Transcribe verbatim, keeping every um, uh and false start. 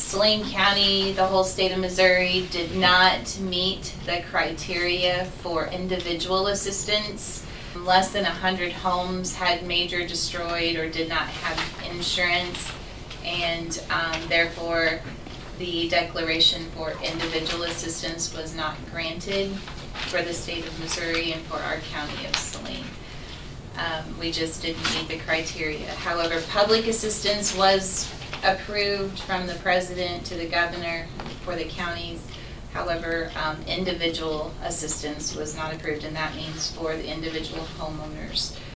Saline County, the whole state of Missouri, did not meet the criteria for individual assistance. Less than one hundred homes had major destroyed or did not have insurance, and um, therefore the declaration for individual assistance was not granted for the state of Missouri and for our county of Saline. Um, we just didn't meet the criteria. However, public assistance was approved from the president to the governor for the counties. However, um, individual assistance was not approved, and that means for the individual homeowners.